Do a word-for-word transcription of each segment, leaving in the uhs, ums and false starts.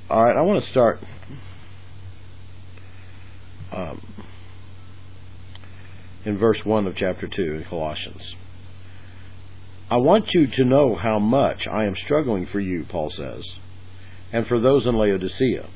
All right, I want to start um, in verse one of chapter two in Colossians. I want you to know how much I am struggling for you, Paul says, and for those in Laodicea.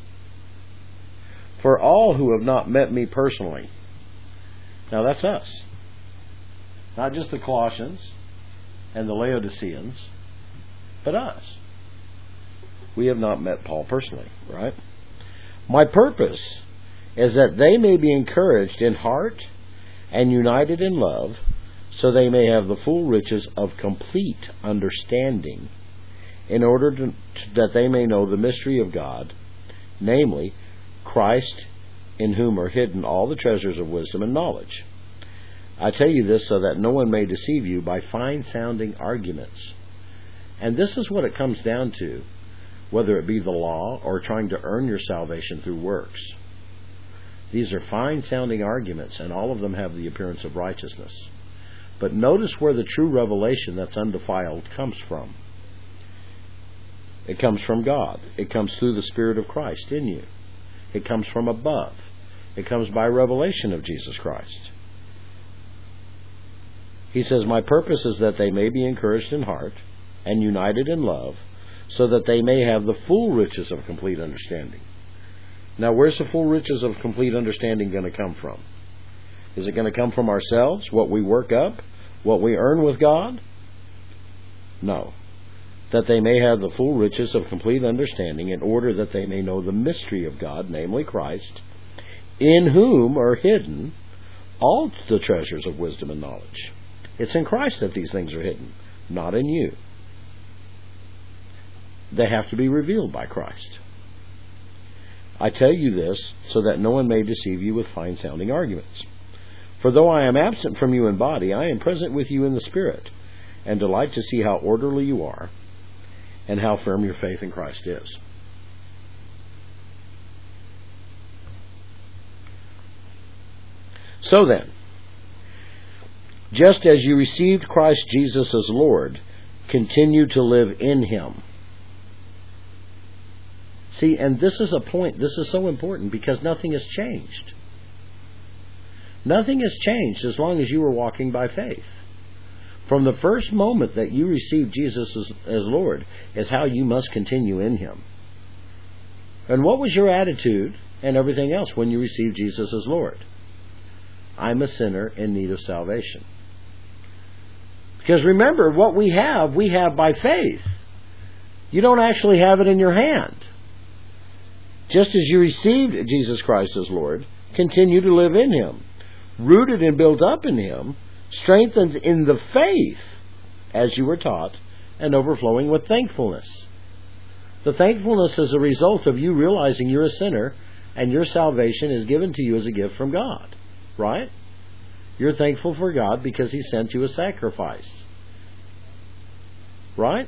For all who have not met me personally. Now that's us. Not just the Colossians and the Laodiceans, but us. We have not met Paul personally, right? My purpose is that they may be encouraged in heart and united in love, so they may have the full riches of complete understanding, in order to, that they may know the mystery of God, namely, Christ, in whom are hidden all the treasures of wisdom and knowledge. I tell you this so that no one may deceive you by fine-sounding arguments. And this is what it comes down to, whether it be the law or trying to earn your salvation through works. These are fine-sounding arguments, and all of them have the appearance of righteousness. But notice where the true revelation that's undefiled comes from. It comes from God. It comes through the Spirit of Christ in you. It comes from above. It comes by revelation of Jesus Christ. He says, my purpose is that they may be encouraged in heart and united in love, so that they may have the full riches of complete understanding. Now, where's the full riches of complete understanding going to come from? Is it going to come from ourselves, what we work up, what we earn with God? No. That they may have the full riches of complete understanding, in order that they may know the mystery of God, namely Christ, in whom are hidden all the treasures of wisdom and knowledge. It's in Christ that these things are hidden, not in you. They have to be revealed by Christ. I tell you this so that no one may deceive you with fine-sounding arguments. For though I am absent from you in body, I am present with you in the Spirit, and delight to see how orderly you are, and how firm your faith in Christ is. So then, just as you received Christ Jesus as Lord, continue to live in Him. See, and this is a point, this is so important, because nothing has changed. Nothing has changed as long as you were walking by faith. From the first moment that you received Jesus as, as Lord is how you must continue in Him. And what was your attitude and everything else when you received Jesus as Lord? I'm a sinner in need of salvation. Because remember, what we have, we have by faith. You don't actually have it in your hand. Just as you received Jesus Christ as Lord, continue to live in Him, rooted and built up in Him, strengthened in the faith as you were taught, and overflowing with thankfulness. The thankfulness is a result of you realizing you're a sinner and your salvation is given to you as a gift from God. Right? You're thankful for God because He sent you a sacrifice. Right?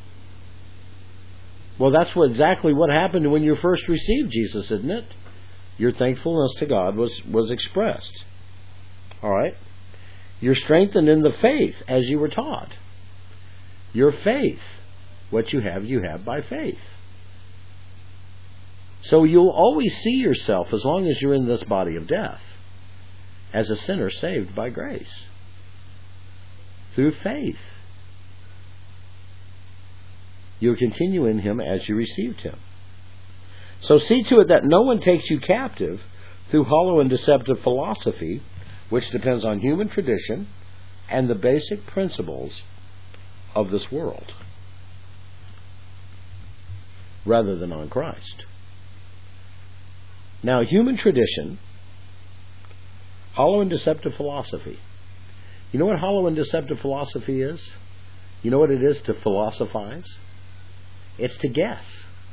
Well, that's what, exactly what happened when you first received Jesus, isn't it? Your thankfulness to God was, was expressed. All right? You're strengthened in the faith as you were taught. Your faith, what you have, you have by faith. So you'll always see yourself, as long as you're in this body of death, as a sinner saved by grace. Through faith. You'll continue in Him as you received Him. So see to it that no one takes you captive through hollow and deceptive philosophy, which depends on human tradition and the basic principles of this world, rather than on Christ. Now, human tradition, hollow and deceptive philosophy. You know what hollow and deceptive philosophy is? You know what it is to philosophize? It's to guess.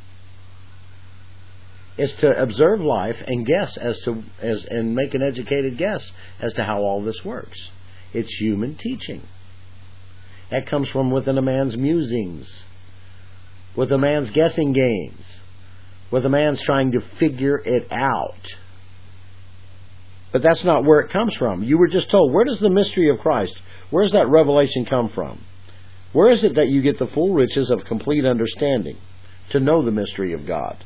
Is to observe life and guess as to as and make an educated guess as to how all this works. It's human teaching. That comes from within a man's musings, with a man's guessing games, with a man's trying to figure it out. But that's not where it comes from. You were just told, where does the mystery of Christ, where does that revelation come from? Where is it that you get the full riches of complete understanding? to know the mystery of God?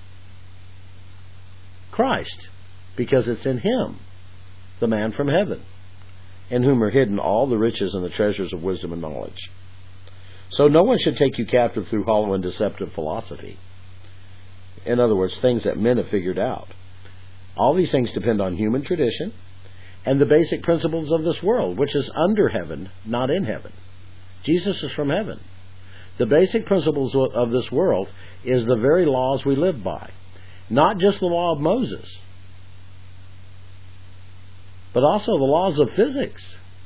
Christ, because it's in Him, the man from heaven, in whom are hidden all the riches and the treasures of wisdom and knowledge. So no one should take you captive through hollow and deceptive philosophy. In other words, things that men have figured out. All these things depend on human tradition and the basic principles of this world, which is under heaven, not in heaven. Jesus is from heaven. The basic principles of this world is the very laws we live by. Not just the law of Moses, but also the laws of physics.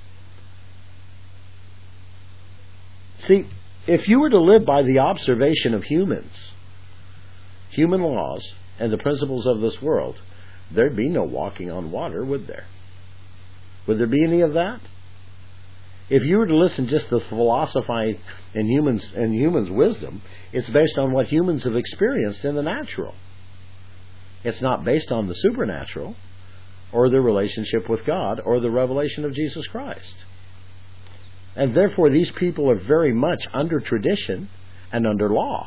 See, if you were to live by the observation of humans, human laws, and the principles of this world, there'd be no walking on water, would there? Would there be any of that? If you were to listen just to philosophy and humans and humans' wisdom, it's based on what humans have experienced in the natural. It's not based on the supernatural or the relationship with God or the revelation of Jesus Christ. And therefore these people are very much under tradition and under law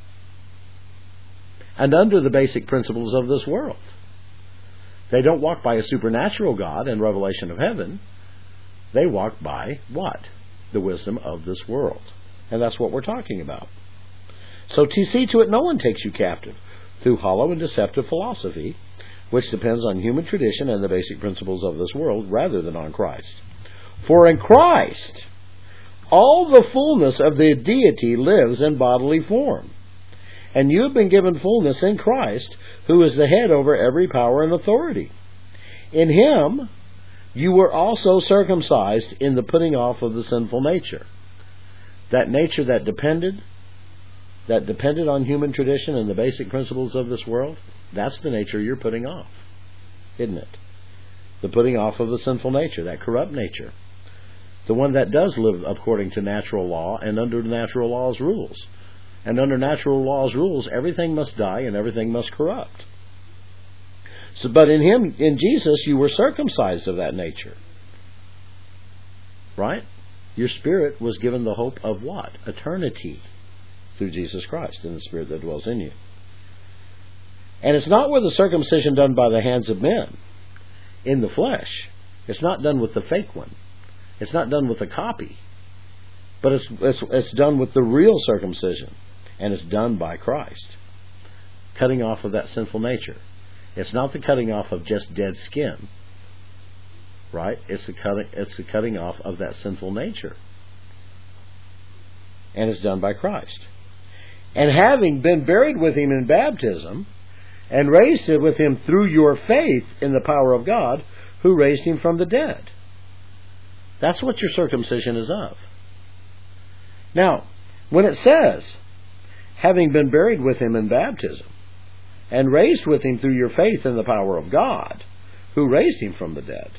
and under the basic principles of this world. They don't walk by a supernatural God and revelation of heaven. They walk by what? The wisdom of this world. And that's what we're talking about. So to see to it no one takes you captive through hollow and deceptive philosophy, which depends on human tradition and the basic principles of this world rather than on Christ. For in Christ all the fullness of the deity lives in bodily form. And you have been given fullness in Christ, who is the head over every power and authority. In Him you were also circumcised in the putting off of the sinful nature. That nature that depended, that depended on human tradition and the basic principles of this world, that's the nature you're putting off, isn't it? The putting off of the sinful nature, that corrupt nature. The one that does live according to natural law and under natural law's rules. And under natural law's rules, everything must die and everything must corrupt. So, but in Him, in Jesus, you were circumcised of that nature. Right? Your spirit was given the hope of what? Eternity. Through Jesus Christ and the Spirit that dwells in you. And it's not with the circumcision done by the hands of men in the flesh. It's not done with the fake one. It's not done with a copy. But it's, it's, it's done with the real circumcision. And it's done by Christ. Cutting off of that sinful nature. It's not the cutting off of just dead skin. Right? It's the cutting, it's the cutting off of that sinful nature. And it's done by Christ. And having been buried with Him in baptism, and raised with Him through your faith in the power of God, who raised Him from the dead. That's what your circumcision is of. Now, when it says, having been buried with Him in baptism, and raised with Him through your faith in the power of God, who raised Him from the dead,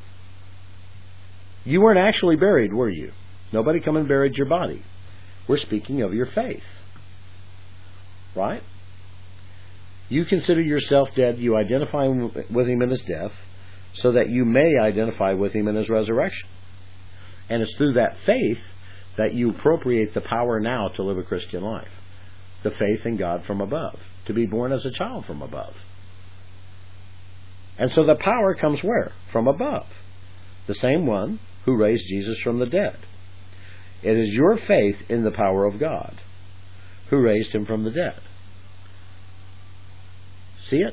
you weren't actually buried, were you? Nobody come and buried your body. We're speaking of your faith. Right? You consider yourself dead. You identify with Him in His death so that you may identify with Him in His resurrection. And it's through that faith that you appropriate the power now to live a Christian life. The faith in God from above. To be born as a child from above. And so the power comes where? From above. The same one who raised Jesus from the dead. It is your faith in the power of God who raised Him from the dead. See it?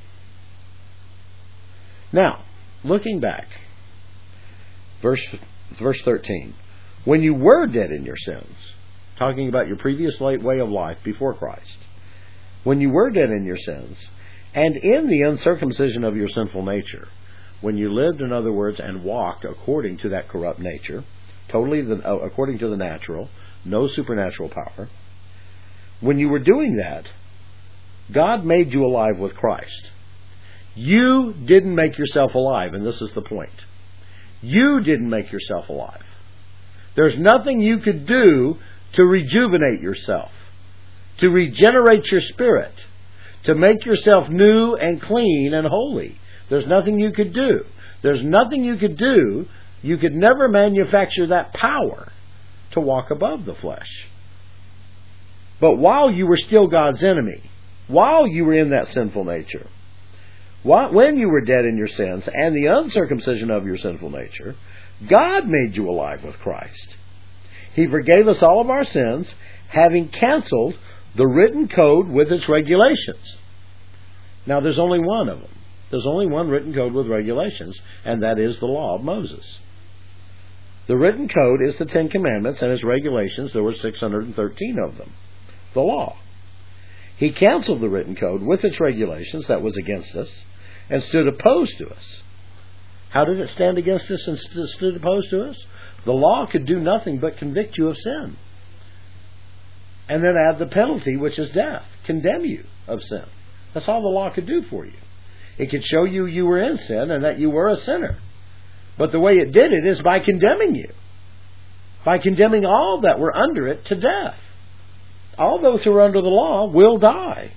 Now, looking back, verse verse thirteen. When you were dead in your sins, talking about your previous way of life before Christ, when you were dead in your sins, and in the uncircumcision of your sinful nature, when you lived, in other words, and walked according to that corrupt nature, totally the, uh, according to the natural, no supernatural power, when you were doing that, God made you alive with Christ. You didn't make yourself alive, and this is the point. You didn't make yourself alive. There's nothing you could do to rejuvenate yourself, to regenerate your spirit, to make yourself new and clean and holy. There's nothing you could do. There's nothing you could do. You could never manufacture that power to walk above the flesh. But while you were still God's enemy, while you were in that sinful nature, while, when you were dead in your sins and the uncircumcision of your sinful nature, God made you alive with Christ. He forgave us all of our sins, having canceled the written code with its regulations. Now, there's only one of them. There's only one written code with regulations, and that is the law of Moses. The written code is the Ten Commandments, and its regulations, there were six hundred thirteen of them. The law. He canceled the written code with its regulations that was against us, and stood opposed to us. How did it stand against us and st- stood opposed to us? The law could do nothing but convict you of sin. And then add the penalty, which is death. Condemn you of sin. That's all the law could do for you. It could show you you were in sin and that you were a sinner. But the way it did it is by condemning you. By condemning all that were under it to death. All those who are under the law will die.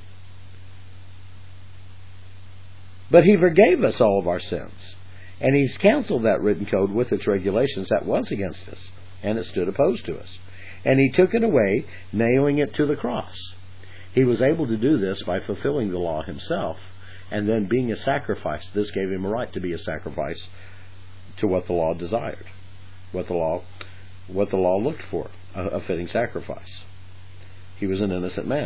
But He forgave us all of our sins. And He's canceled that written code with its regulations that was against us. And it stood opposed to us. And He took it away, nailing it to the cross. He was able to do this by fulfilling the law Himself, and then being a sacrifice. This gave Him a right to be a sacrifice to what the law desired, what the law, what the law looked for, a, a fitting sacrifice. He was an innocent man.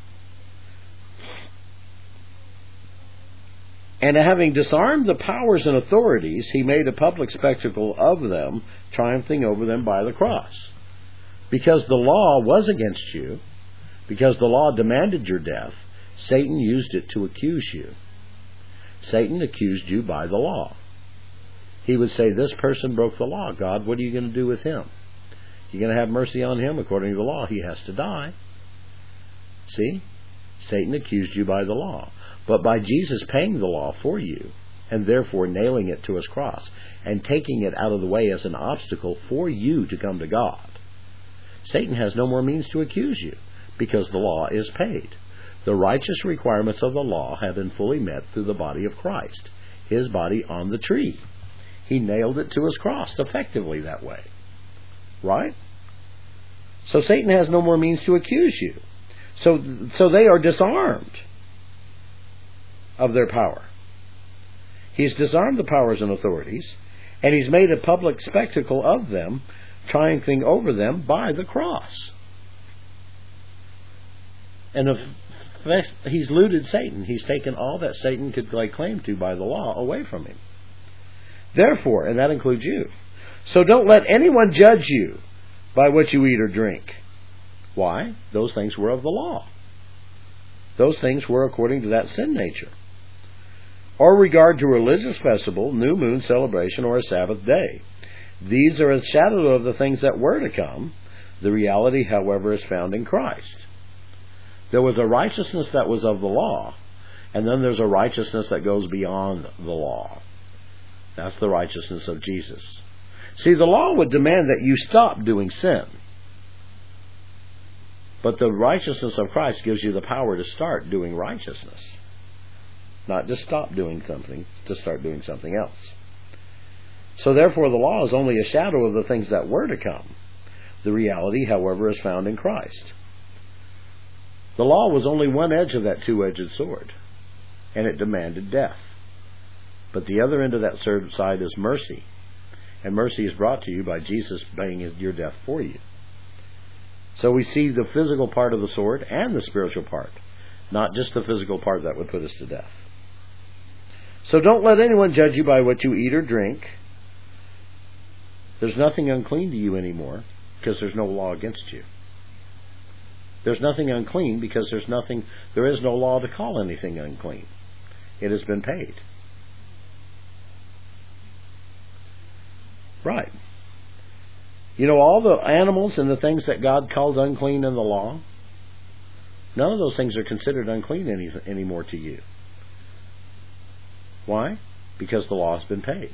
And having disarmed the powers and authorities, He made a public spectacle of them, triumphing over them by the cross. Because the law was against you, because the law demanded your death, Satan used it to accuse you. Satan accused you by the law. He would say, this person broke the law. God, what are you going to do with him? You're going to have mercy on him according to the law. He has to die. See? Satan accused you by the law. But by Jesus paying the law for you, and therefore nailing it to His cross, and taking it out of the way as an obstacle for you to come to God, Satan has no more means to accuse you, because the law is paid. The righteous requirements of the law have been fully met through the body of Christ, His body on the tree. He nailed it to His cross effectively that way. Right? So Satan has no more means to accuse you. So, so they are disarmed of their power. He's disarmed the powers and authorities, and He's made a public spectacle of them, triumphing over them by the cross. And if He's looted Satan, He's taken all that Satan could lay claim to by the law away from him. Therefore, and that includes you, so don't let anyone judge you by what you eat or drink. Why? Those things were of the law. Those things were according to that sin nature. Or regard to religious festival, new moon celebration, or a Sabbath day. These are a shadow of the things that were to come. The reality, however, is found in Christ. There was a righteousness that was of the law, and then there's a righteousness that goes beyond the law. That's the righteousness of Jesus. See, the law would demand that you stop doing sin. But the righteousness of Christ gives you the power to start doing righteousness. Not just stop doing something, to start doing something else. So therefore the law is only a shadow of the things that were to come. The reality, however, is found in Christ. The law was only one edge of that two-edged sword, and it demanded death. But the other end of that side is mercy. And mercy is brought to you by Jesus paying your death for you. So we see the physical part of the sword and the spiritual part, not just the physical part that would put us to death. So don't let anyone judge you by what you eat or drink. There's nothing unclean to you anymore because there's no law against you. There's nothing unclean because there's nothing, there is no law to call anything unclean. It has been paid. Right. You know, all the animals and the things that God called unclean in the law, none of those things are considered unclean any, anymore to you. Why? Because the law has been paid.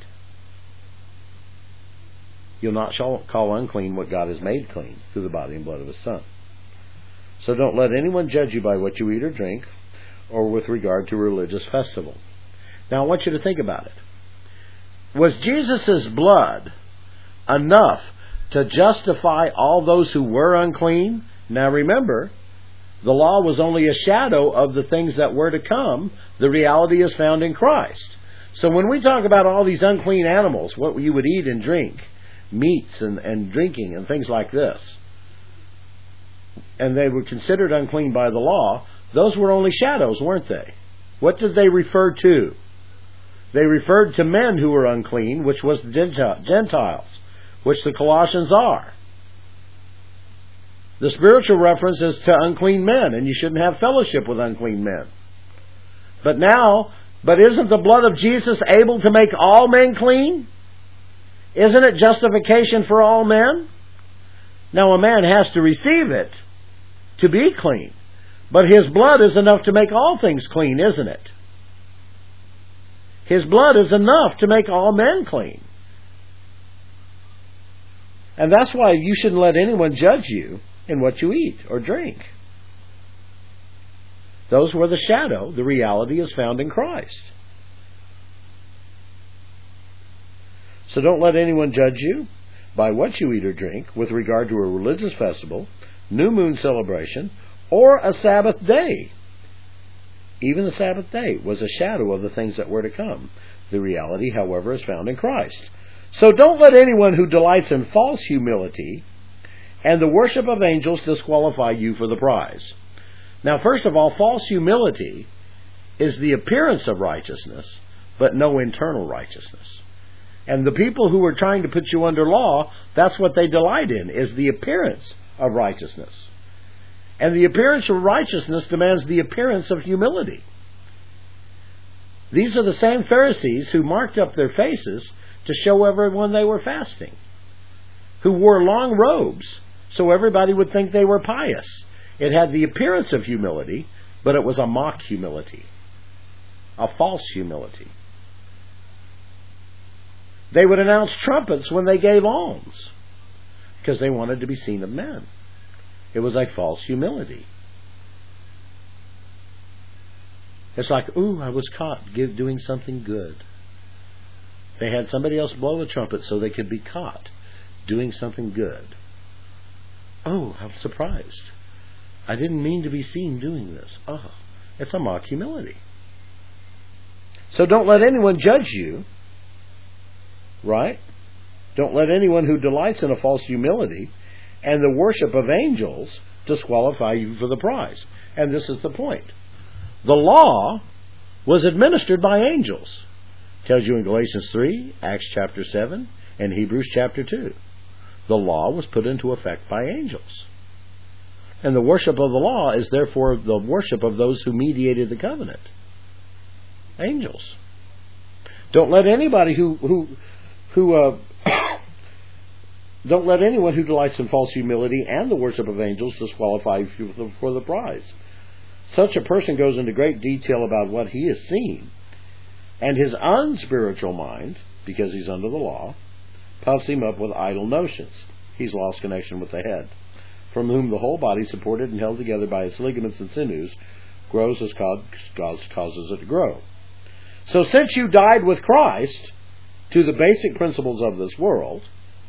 You'll not shall call unclean what God has made clean through the body and blood of His Son. So don't let anyone judge you by what you eat or drink, or with regard to a religious festival. Now I want you to think about it. Was Jesus' blood enough to justify all those who were unclean? Now remember, The law was only a shadow of the things that were to come. The reality is found in Christ. So when we talk about all these unclean animals, what you would eat and drink, meats and, and drinking and things like this, and they were considered unclean by the law, those were only shadows, weren't they? What did they refer to? They referred to men who were unclean, which was the Gentiles, which the Colossians are. The spiritual reference is to unclean men, and you shouldn't have fellowship with unclean men. But now, but isn't the blood of Jesus able to make all men clean? Isn't it justification for all men? Now a man has to receive it to be clean. But His blood is enough to make all things clean, isn't it? His blood is enough to make all men clean. And that's why you shouldn't let anyone judge you in what you eat or drink. Those were the shadow. The reality is found in Christ. So don't let anyone judge you by what you eat or drink with regard to a religious festival, new moon celebration, or a Sabbath day. Even the Sabbath day was a shadow of the things that were to come. The reality, however, is found in Christ. So don't let anyone who delights in false humility and the worship of angels disqualify you for the prize. Now, first of all, false humility is the appearance of righteousness, but no internal righteousness. And the people who are trying to put you under law, that's what they delight in, is the appearance of righteousness. And the appearance of righteousness demands the appearance of humility. These are the same Pharisees who marked up their faces to show everyone they were fasting, who wore long robes so everybody would think they were pious. It had the appearance of humility, but it was a mock humility, a false humility. They would announce trumpets when they gave alms because they wanted to be seen of men. It was like false humility. It's like, ooh, I was caught doing something good. They had somebody else blow a trumpet so they could be caught doing something good. Oh, I'm surprised. I didn't mean to be seen doing this. Oh, it's a mock humility. So don't let anyone judge you, right? Don't let anyone who delights in a false humility and the worship of angels disqualify you for the prize. And this is the point. The law was administered by angels. It tells you in Galatians three, Acts chapter seven, and Hebrews chapter two. The law was put into effect by angels. And the worship of the law is therefore the worship of those who mediated the covenant. Angels. Don't let anybody who who who uh, don't let anyone who delights in false humility and the worship of angels disqualify you for the, for the prize. Such a person goes into great detail about what he has seen, and his unspiritual mind, because he's under the law, puffs him up with idle notions. He's lost connection with the head, from whom the whole body, supported and held together by its ligaments and sinews, grows as God causes it to grow. So since you died with Christ to the basic principles of this world,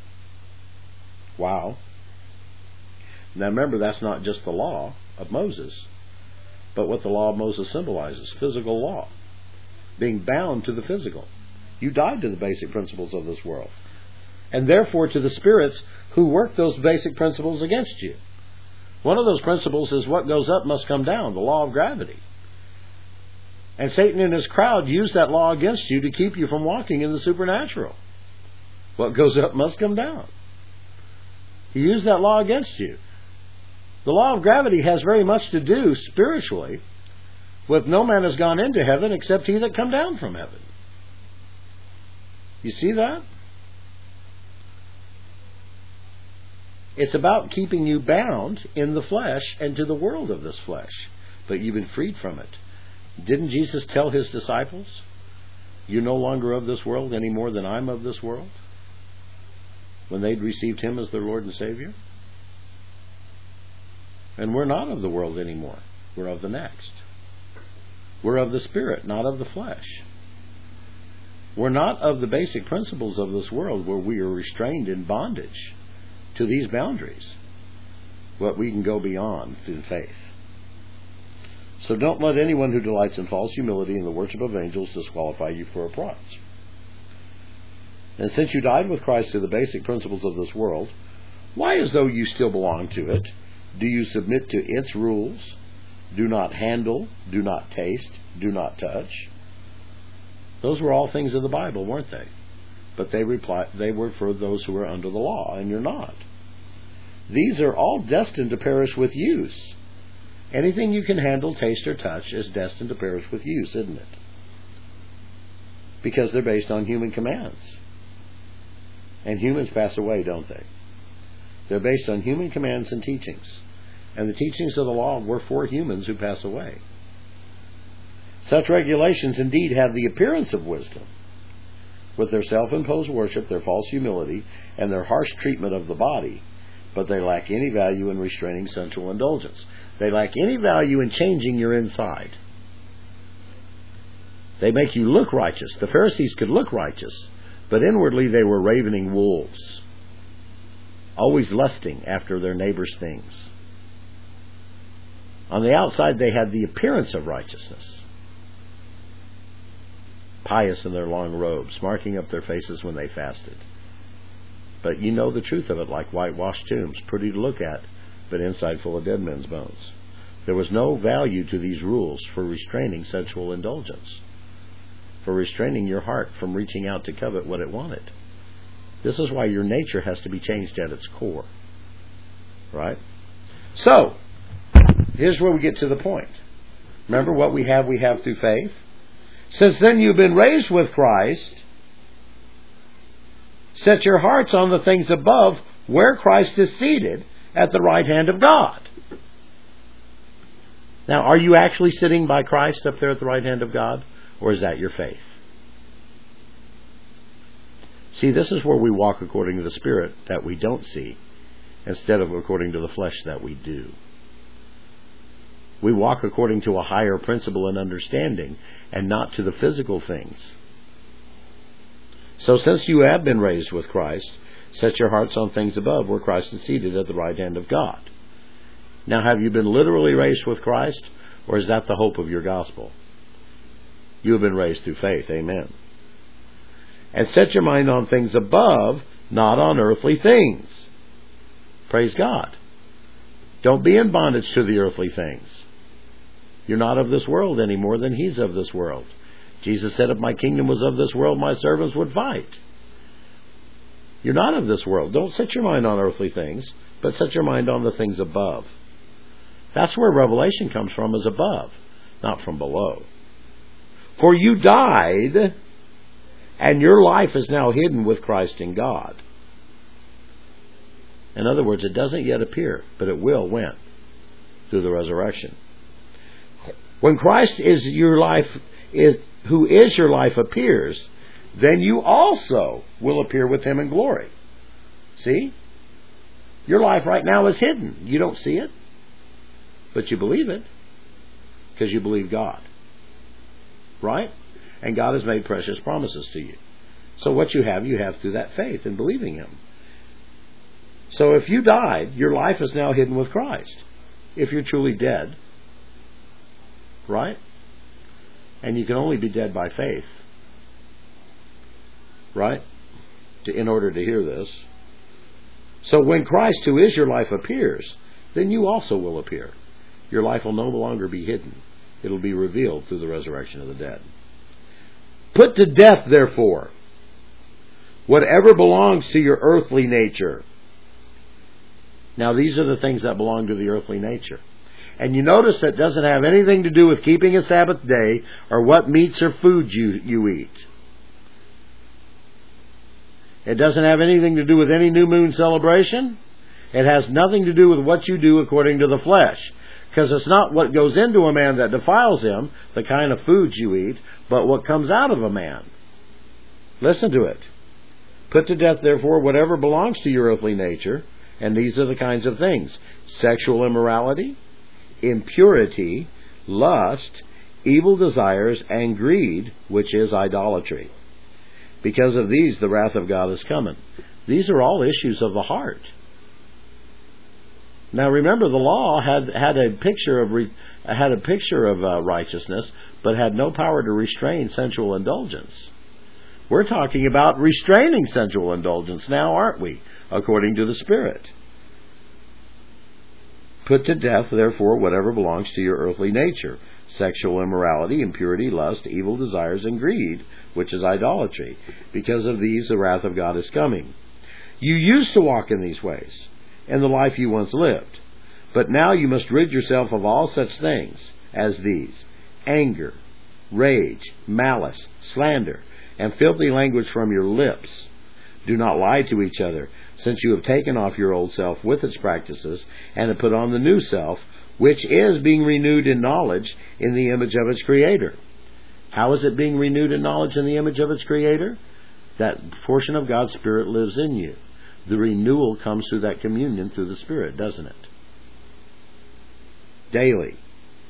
wow. Now remember, that's not just the law of Moses, but what the law of Moses symbolizes, physical law, being bound to the physical. You died to the basic principles of this world, and therefore to the spirits who work those basic principles against you. One of those principles is what goes up must come down, the law of gravity. And Satan and his crowd use that law against you to keep you from walking in the supernatural. What goes up must come down. He used that law against you. The law of gravity has very much to do spiritually with no man has gone into heaven except he that come down from heaven. You see that? It's about keeping you bound in the flesh and to the world of this flesh. But you've been freed from it. Didn't Jesus tell his disciples, you're no longer of this world any more than I'm of this world? When they'd received him as their Lord and Savior? And we're not of the world anymore. We're of the next. We're of the Spirit, not of the flesh. We're not of the basic principles of this world where we are restrained in bondage to these boundaries. But we can go beyond through faith. So don't let anyone who delights in false humility and the worship of angels disqualify you for a prize. And since you died with Christ to the basic principles of this world, why, as though you still belong to it, do you submit to its rules? Do not handle, do not taste, do not touch. Those were all things of the Bible, weren't they? But they reply, they were for those who are under the law, and you're not. These are all destined to perish with use. Anything you can handle, taste, or touch is destined to perish with use, isn't it? Because they're based on human commands. And humans pass away, don't they? They're based on human commands and teachings. And the teachings of the law were for humans who pass away. Such regulations indeed have the appearance of wisdom. With their self-imposed worship, their false humility, and their harsh treatment of the body, but they lack any value in restraining sensual indulgence. They lack any value in changing your inside. They make you look righteous. The Pharisees could look righteous, but inwardly they were ravening wolves, always lusting after their neighbor's things. On the outside they had the appearance of righteousness, pious in their long robes, marking up their faces when they fasted. But you know the truth of it, like whitewashed tombs, pretty to look at, but inside full of dead men's bones. There was no value to these rules for restraining sensual indulgence, for restraining your heart from reaching out to covet what it wanted. This is why your nature has to be changed at its core. Right? So, here's where we get to the point. Remember, what we have, we have through faith. Since then you've been raised with Christ, set your hearts on the things above, where Christ is seated at the right hand of God. Now, are you actually sitting by Christ up there at the right hand of God? Or is that your faith? See, this is where we walk according to the Spirit that we don't see, instead of according to the flesh that we do. We walk according to a higher principle and understanding, and not to the physical things. So since you have been raised with Christ, set your hearts on things above, where Christ is seated at the right hand of God. Now, have you been literally raised with Christ, or is that the hope of your gospel? You have been raised through faith. Amen. And set your mind on things above, not on earthly things. Praise God. Don't be in bondage to the earthly things. You're not of this world any more than He's of this world. Jesus said, if my kingdom was of this world, my servants would fight. You're not of this world. Don't set your mind on earthly things, but set your mind on the things above. That's where revelation comes from, is above, not from below. For you died, and your life is now hidden with Christ in God. In other words, it doesn't yet appear, but it will when? Through the resurrection. When Christ is your life, is, who is your life, appears, then you also will appear with Him in glory. See? Your life right now is hidden. You don't see it, but you believe it, because you believe God. Right? And God has made precious promises to you. So what you have, you have through that faith in believing Him. So if you died, your life is now hidden with Christ. If you're truly dead. Right? And you can only be dead by faith. Right? To, in order to hear this. So when Christ, who is your life, appears, then you also will appear. Your life will no longer be hidden. It will be revealed through the resurrection of the dead. Put to death, therefore, whatever belongs to your earthly nature. Now, these are the things that belong to the earthly nature. And you notice that doesn't have anything to do with keeping a Sabbath day or what meats or food you, you eat. It doesn't have anything to do with any new moon celebration. It has nothing to do with what you do according to the flesh. Because it's not what goes into a man that defiles him, the kind of foods you eat, but what comes out of a man. Listen to it. Put to death, therefore, whatever belongs to your earthly nature, and these are the kinds of things: sexual immorality, impurity, lust, evil desires, and greed, which is idolatry. Because of these, the wrath of God is coming. These are all issues of the heart. Now remember, the law had had a picture of re, had a picture of uh, righteousness, but had no power to restrain sensual indulgence. We're talking about restraining sensual indulgence now, aren't we? According to the Spirit. Put to death, therefore, whatever belongs to your earthly nature: sexual immorality, impurity, lust, evil desires, and greed, which is idolatry. Because of these, the wrath of God is coming. You used to walk in these ways, in the life you once lived. But now you must rid yourself of all such things as these: anger, rage, malice, slander, and filthy language from your lips. Do not lie to each other, since you have taken off your old self with its practices, and have put on the new self, which is being renewed in knowledge in the image of its Creator. How is it being renewed in knowledge in the image of its Creator? That portion of God's Spirit lives in you. The renewal comes through that communion through the Spirit, doesn't it? Daily.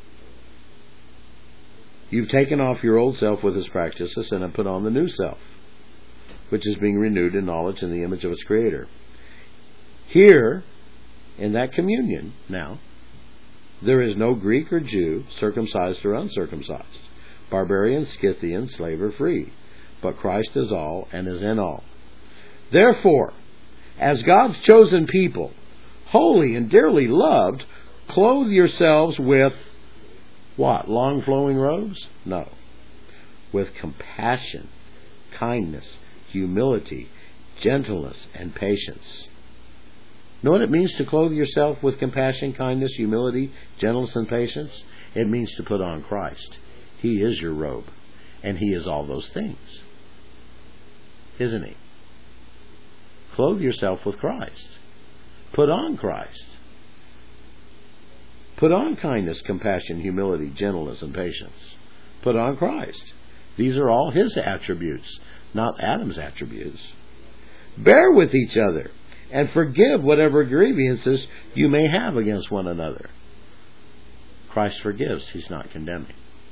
You've taken off your old self with its practices and have put on the new self, which is being renewed in knowledge in the image of its Creator. Here, in that communion, now, there is no Greek or Jew, circumcised or uncircumcised, barbarian, Scythian, slave or free, but Christ is all and is in all. Therefore, as God's chosen people, holy and dearly loved, clothe yourselves with what? Long flowing robes? No. With compassion, kindness, humility, gentleness, and patience. Know what it means to clothe yourself with compassion, kindness, humility, gentleness, and patience? It means to put on Christ. He is your robe, and He is all those things. Isn't He? Clothe yourself with Christ. Put on Christ. Put on kindness, compassion, humility, gentleness, and patience. Put on Christ. These are all His attributes, not Adam's attributes. Bear with each other, and forgive whatever grievances you may have against one another. Christ forgives. He's not condemning.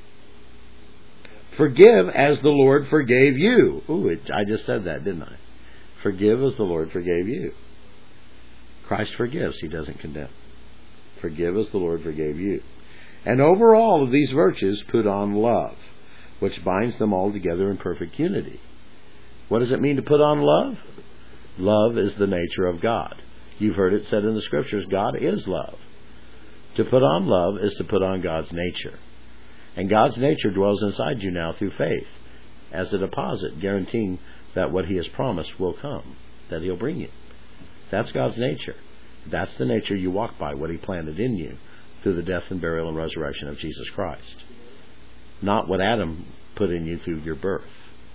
Forgive as the Lord forgave you. Ooh, it, I just said that, didn't I? Forgive as the Lord forgave you. Christ forgives. He doesn't condemn. Forgive as the Lord forgave you. And over all of these virtues, put on love, which binds them all together in perfect unity. What does it mean to put on love? Love is the nature of God. You've heard it said in the Scriptures, God is love. To put on love is to put on God's nature. And God's nature dwells inside you now through faith, as a deposit, guaranteeing that what He has promised will come, that He'll bring you. That's God's nature. That's the nature you walk by, what He planted in you through the death and burial and resurrection of Jesus Christ. Not what Adam put in you through your birth.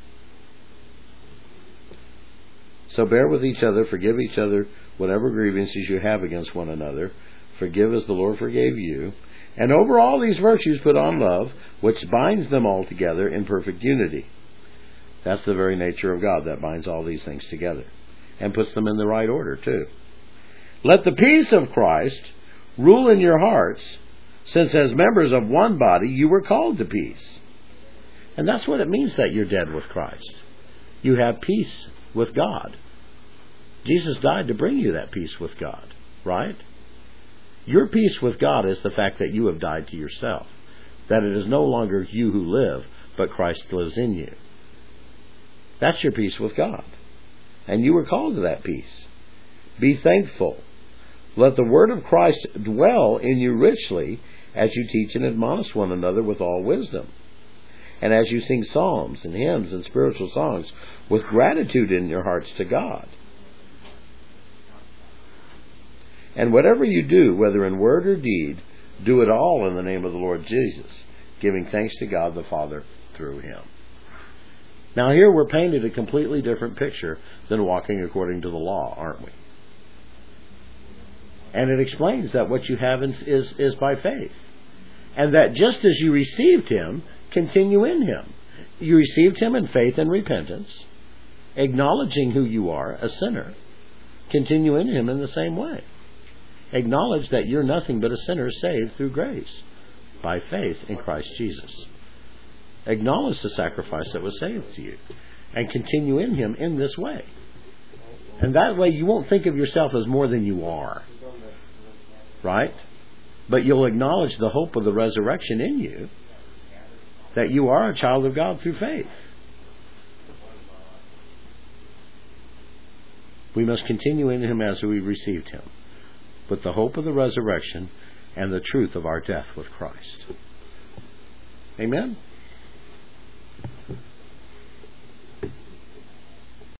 So bear with each other, forgive each other whatever grievances you have against one another. Forgive as the Lord forgave you. And over all these virtues put on love, which binds them all together in perfect unity. That's the very nature of God that binds all these things together and puts them in the right order too. Let the peace of Christ rule in your hearts, since as members of one body you were called to peace. And that's what it means that you're dead with Christ. You have peace with God. Jesus died to bring you that peace with God, right? Your peace with God is the fact that you have died to yourself, that it is no longer you who live, but Christ lives in you. That's your peace with God. And you were called to that peace. Be thankful. Let the word of Christ dwell in you richly as you teach and admonish one another with all wisdom. And as you sing psalms and hymns and spiritual songs with gratitude in your hearts to God. And whatever you do, whether in word or deed, do it all in the name of the Lord Jesus, giving thanks to God the Father through Him. Now here we're painted a completely different picture than walking according to the law, aren't we? And it explains that what you have is, is by faith. And that just as you received Him, continue in Him. You received Him in faith and repentance, acknowledging who you are, a sinner. Continue in Him in the same way. Acknowledge that you're nothing but a sinner saved through grace, by faith in Christ Jesus. Acknowledge the sacrifice that was saved to you, and continue in Him in this way. And that way you won't think of yourself as more than you are. Right? But you'll acknowledge the hope of the resurrection in you, that you are a child of God through faith. We must continue in Him as we received Him, with the hope of the resurrection and the truth of our death with Christ. Amen?